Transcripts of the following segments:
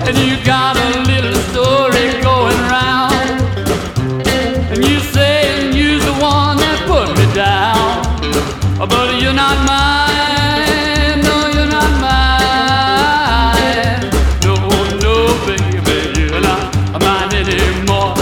and you got a little story going round, and you saying you're the one that put me down, but you're not mine, no, you're not mine, no, no, baby, you're not mine anymore.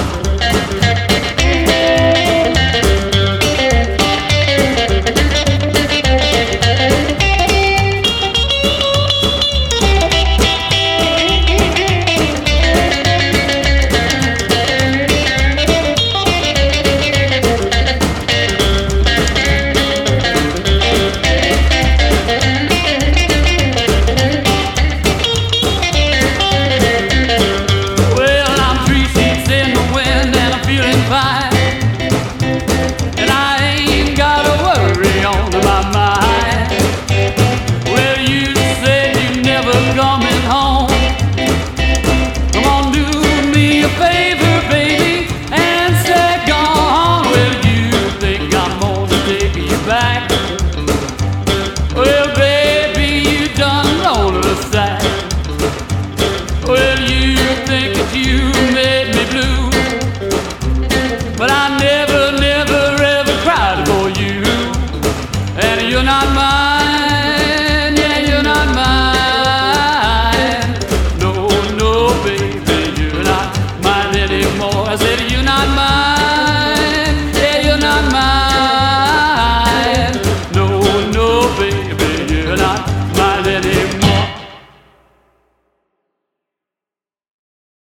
Coming home, come on, do me a favor, baby, and stay gone. Well, you think I'm gonna take you back? Well, baby, you done rolled the sack. Well, you think that you made me blue.